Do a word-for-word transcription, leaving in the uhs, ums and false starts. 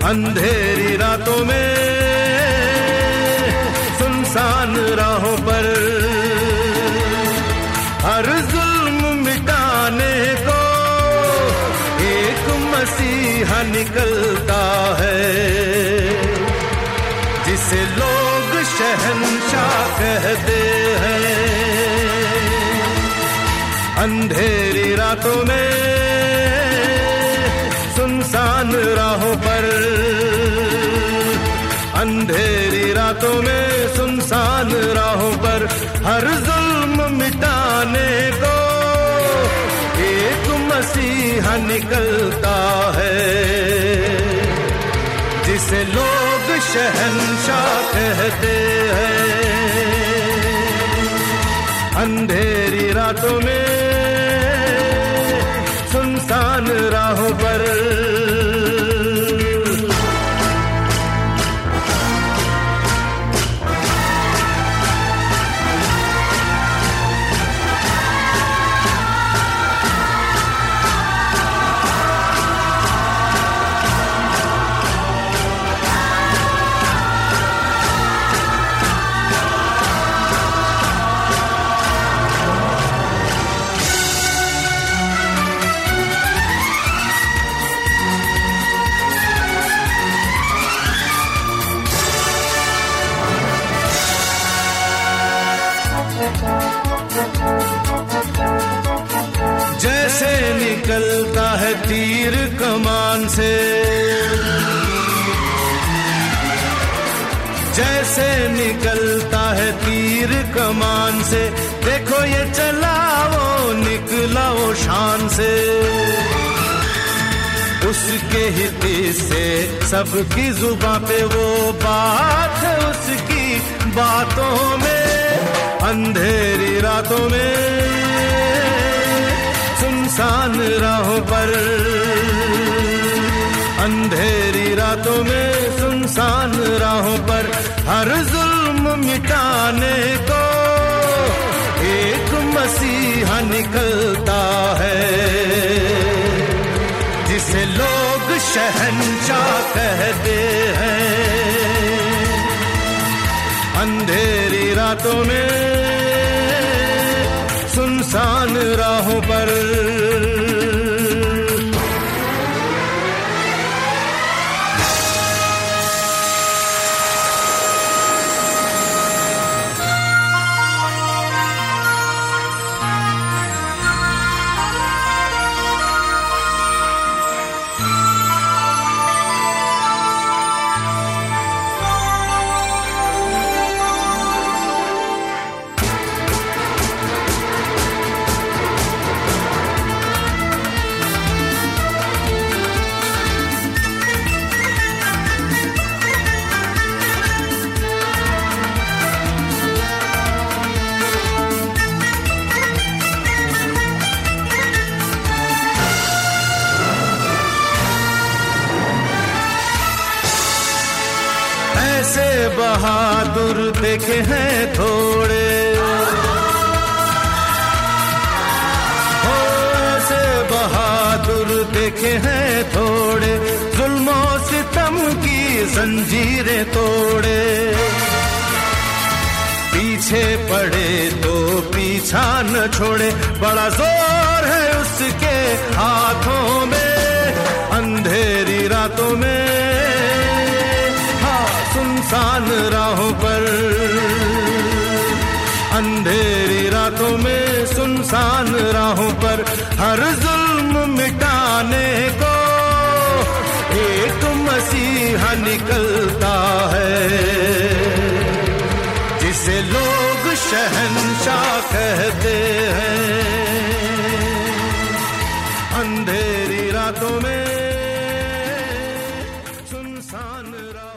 अंधेरी रातों में सुनसान राहों पर हर जुल्म मिटाने को एक मसीहा निकलता है, जिसे लोग शहंशाह कहते हैं। अंधेरी रातों में सुनसान राहों पर, अंधेरी रातों में सुनसान राहों पर हर जुल्म मिटाने को एक मसीहा निकलता है, जिसे लोग शहंशाह कहते हैं। अंधेरी रातों में सुनसान राहों पर जैसे निकलता है तीर कमान से, जैसे निकलता है तीर कमान से, देखो ये चला वो निकला वो शान से। उसके ही तीर से सबकी जुबां पे वो बात है, उसकी बातों में। अंधेरी रातों में सुनसान राहों पर, अंधेरी रातों में सुनसान राहों पर हर जुल्म मिटाने को एक मसीहा निकलता है, जिसे लोग शहंशाह कहते हैं। अंधेरी रातों में सुनसान राहों पर ऐसे बहादुर देखे हैं थोड़े, हो ऐसे बहादुर देखे हैं थोड़े, जुल्मों सितम की जंजीरें तोड़े। पीछे पड़े तो पीछा न छोड़े, बड़ा जोर है उसके हाथों में। अंधेरी रातों में सुनसान राहों पर, अंधेरी रातों में सुनसान राहों पर हर जुल्म मिटाने को एक मसीहा निकलता है, जिसे लोग शहंशाह कहते हैं। अंधेरी रातों में सुनसान राहों